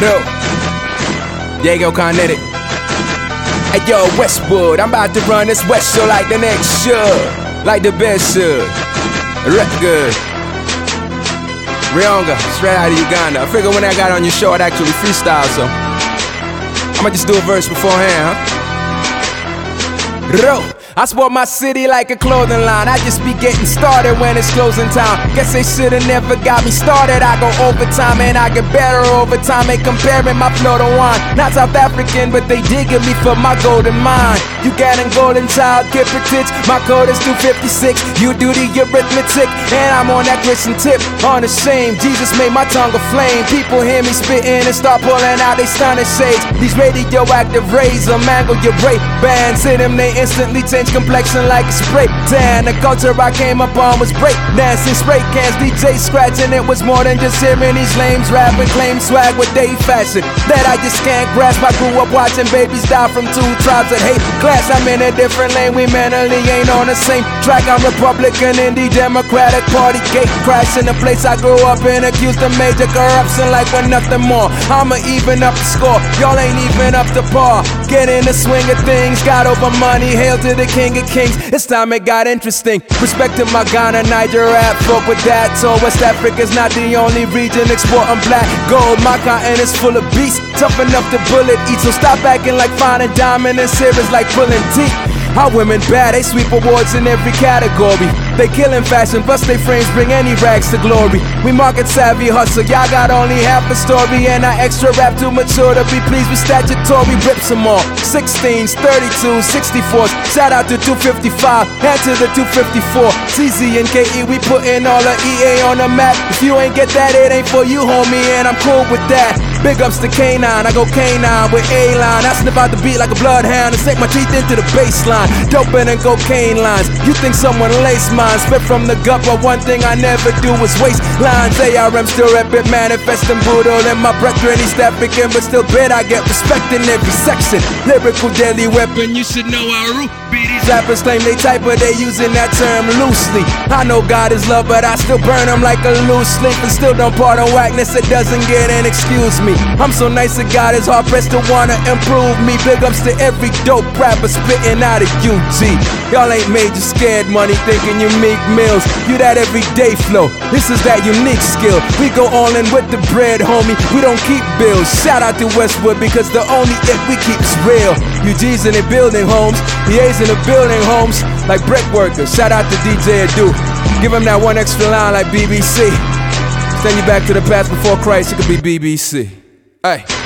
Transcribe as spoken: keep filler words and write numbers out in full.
Ro, Diego Kinetic. Hey yo, Westwood, I'm about to run this West show like the next should, like the best should. Rep good. Rionga, straight out of Uganda. I figured when I got on your show I'd actually freestyle, so I'ma just do a verse beforehand, huh? Ro, I sport my city like a clothing line. I just be getting started when it's closing time. Guess they should've never got me started. I go overtime and I get better over time. They comparing my flow to wine. Not South African, but they digging me for my golden mind. You got a golden child, Kiprotich. My code is two fifty-six. You do the arithmetic, and I'm on that Christian tip. On the shame, Jesus made my tongue a flame. People hear me spitting and start pulling out they stunning shades. These radioactive rays will mangle your brain bands. Hit them, they instantly change complexion like a spray tan. The culture I came up on was break dancing, spray cans, D J scratching. It was more than just hearing these lames rap and claim swag with day fashion that I just can't grasp. I grew up watching babies die from two tribes that hate class. I'm in a different lane, we mentally ain't on the same track. I'm Republican in the Democratic Party gate crash in the place I grew up in, accused of major corruption like we're nothing more. I'ma even up the score, y'all ain't even up to par. Get in the swing of things, got over money, hail to the king of kings. It's time it got interesting. Respect to my Ghana, Niger rap folk with that. So West Africa's not the only region exporting black gold. My continent is full of beasts, tough enough to bullet eat. So stop acting like finding diamond and serious like pulling teeth. Our women bad, they sweep awards in every category. They killin' fashion, plus they frames bring any rags to glory. We market savvy hustle, y'all got only half a story. And I extra rap too mature to be pleased with statutory. Rips them all, sixteens, thirty-twos, sixty-fours. Shout out to two fifty-five, and to the two fifty-four. C Z and K E, we puttin' all the E A on the map. If you ain't get that, it ain't for you, homie, and I'm cool with that. Big ups to K nine, I go K nine with A-line. I snip out the beat like a bloodhound and sink my teeth into the baseline. Doping and cocaine lines, you think someone laced mine. Spit from the gut, but one thing I never do is waste lines. A R M still rep it, manifesting brutal. And my brethren East African, but still bet I get respect in every section. Lyrical deadly weapon, you should know how root be. These rappers claim they type, but they using that term loosely. I know God is love, but I still burn them like a loose leaf. And still don't pardon whackness, it doesn't get an excuse me. I'm so nice that God is hard pressed to wanna improve me. Big ups to every dope rapper spitting out of U G. Y'all ain't made you scared money thinking you Meek Mills. You that everyday flow, this is that unique skill. We go all in with the bread, homie, we don't keep bills. Shout out to Westwood because the only it we keep is real. U G's in the building homes, E A's in the building homes, like brick workers. Shout out to D J Adu, give him that one extra line like B B C. Send you back to the past before Christ, it could be B B C. Hey.